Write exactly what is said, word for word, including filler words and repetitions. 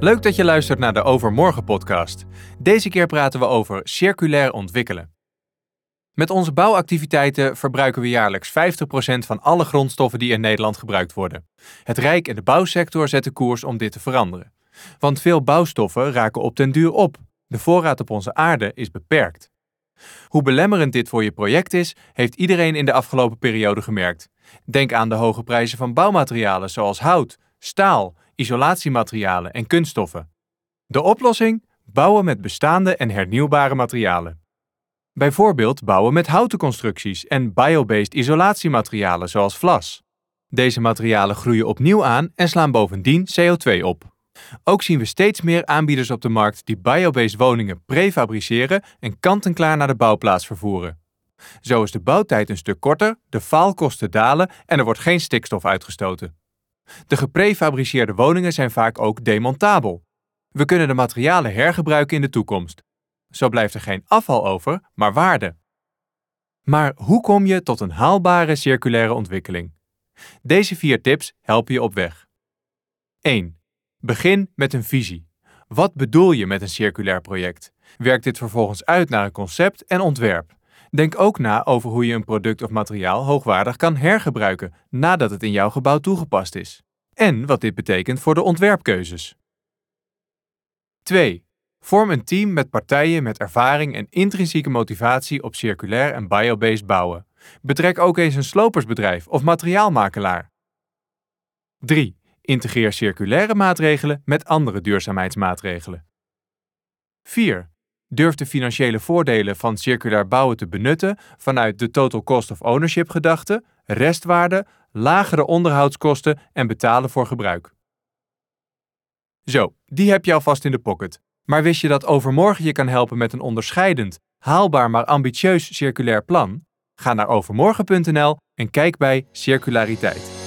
Leuk dat je luistert naar de Overmorgen podcast. Deze keer praten we over circulair ontwikkelen. Met onze bouwactiviteiten verbruiken we jaarlijks vijftig procent van alle grondstoffen die in Nederland gebruikt worden. Het Rijk en de bouwsector zetten koers om dit te veranderen. Want veel bouwstoffen raken op den duur op. De voorraad op onze aarde is beperkt. Hoe belemmerend dit voor je project is, heeft iedereen in de afgelopen periode gemerkt. Denk aan de hoge prijzen van bouwmaterialen zoals hout, staal, isolatiematerialen en kunststoffen. De oplossing? Bouwen met bestaande en hernieuwbare materialen. Bijvoorbeeld bouwen met houten constructies en biobased isolatiematerialen zoals vlas. Deze materialen groeien opnieuw aan en slaan bovendien C O twee op. Ook zien we steeds meer aanbieders op de markt die biobased woningen prefabriceren en kant-en-klaar naar de bouwplaats vervoeren. Zo is de bouwtijd een stuk korter, de faalkosten dalen en er wordt geen stikstof uitgestoten. De geprefabriceerde woningen zijn vaak ook demontabel. We kunnen de materialen hergebruiken in de toekomst. Zo blijft er geen afval over, maar waarde. Maar hoe kom je tot een haalbare circulaire ontwikkeling? Deze vier tips helpen je op weg. één. Begin met een visie. Wat bedoel je met een circulair project? Werk dit vervolgens uit naar een concept en ontwerp. Denk ook na over hoe je een product of materiaal hoogwaardig kan hergebruiken nadat het in jouw gebouw toegepast is. En wat dit betekent voor de ontwerpkeuzes. twee. Vorm een team met partijen met ervaring en intrinsieke motivatie op circulair en biobased bouwen. Betrek ook eens een slopersbedrijf of materiaalmakelaar. drie. Integreer circulaire maatregelen met andere duurzaamheidsmaatregelen. vier. Durf de financiële voordelen van circulair bouwen te benutten vanuit de total cost of ownership gedachte, restwaarde, lagere onderhoudskosten en betalen voor gebruik. Zo, die heb je alvast in de pocket. Maar wist je dat Overmorgen je kan helpen met een onderscheidend, haalbaar maar ambitieus circulair plan? Ga naar overmorgen punt n l en kijk bij Circulariteit.